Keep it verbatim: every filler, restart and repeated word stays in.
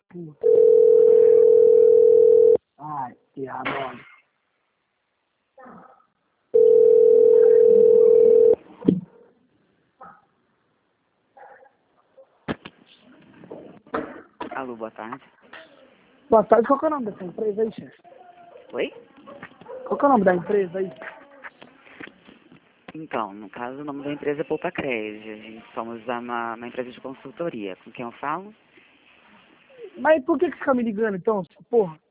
puta. Ai, piada, olha. Alô, boa tarde. Boa tarde, qual que é o nome dessa empresa aí, chefe? Oi? Qual que é o nome da empresa aí? Então, no caso, o nome da empresa é Poupa Crédito. A gente somos uma, uma empresa de consultoria. Com quem eu falo? Mas por que que você fica me ligando então, porra?